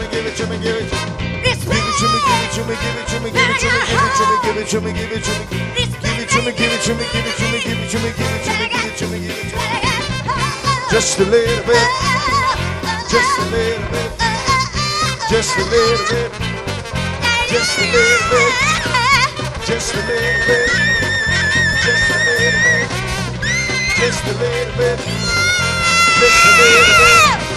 me, give it to me, give it to me. This Give it to me, give it to me, give it to me, give it to me, give it to me, give it to me, give it to me. Give it to me, give it to me, give it to me, give it to me, give it to me, give it to me, give it to me. Just a little bit, just a little bit, just a little bit, just a little bit, just a little bit, just a little bit, just a little bit, just a little bit.